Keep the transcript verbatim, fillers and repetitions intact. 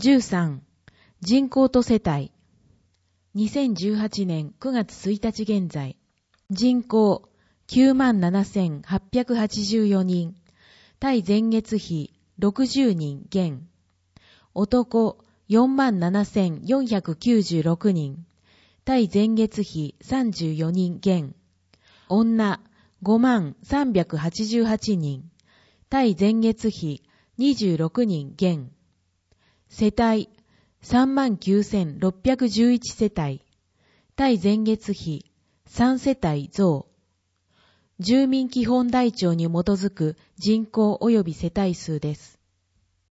じゅうさん、人口と世帯。にせんじゅうはちねんくがつついたち現在、人口 きゅうまんななせんはっぴゃくはちじゅうよにん、対前月比ろくじゅうにん減。男 よんまんななせんよんひゃくきゅうじゅうろくにん、対前月比さんじゅうよにん減。女 ごまんさんびゃくはちじゅうはちにん、対前月比にじゅうろくにん減。世帯さんまんきゅうせんろっぴゃくじゅういち世帯、対前月比さん世帯増。住民基本台帳に基づく人口及び世帯数です。